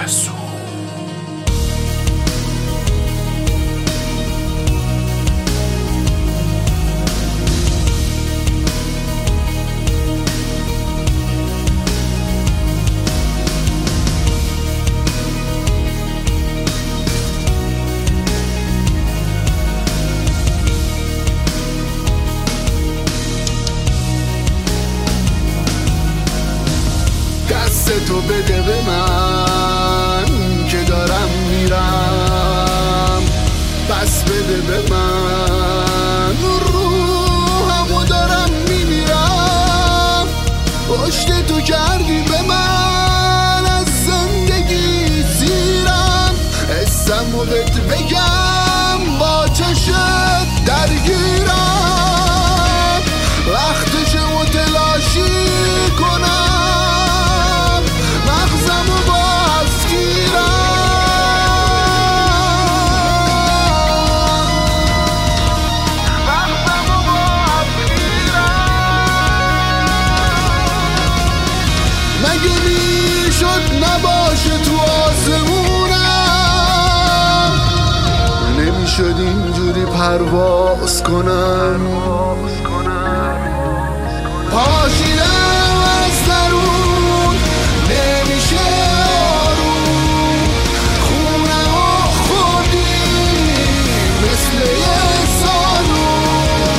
محسود. تو بده به من که دارم میرم، بس بده به من روحمو دارم میمیرم. پشت تو کردی به من از زندگی سیرم، حسمو بهت بگم با چشت درگیرم. وقتشه متلاشی کنم، نباشه تو آسمونم، نمیشد اینجوری پرواز کنم. پاشیدم از درون نمیشه آروم، خونم و خوردی مثل یه سالون.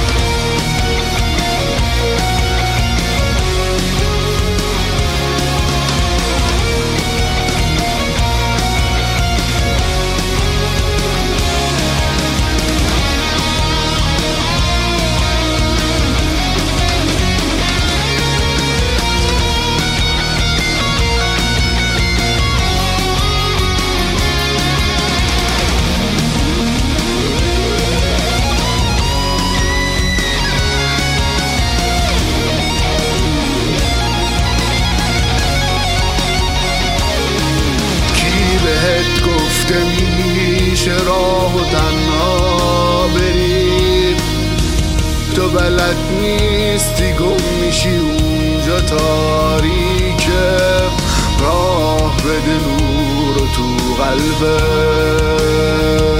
گفته میشه راه و تنها بری، تو بلد نیستی گم میشی اونجا تاریکه. راه بده نور تو قلبت.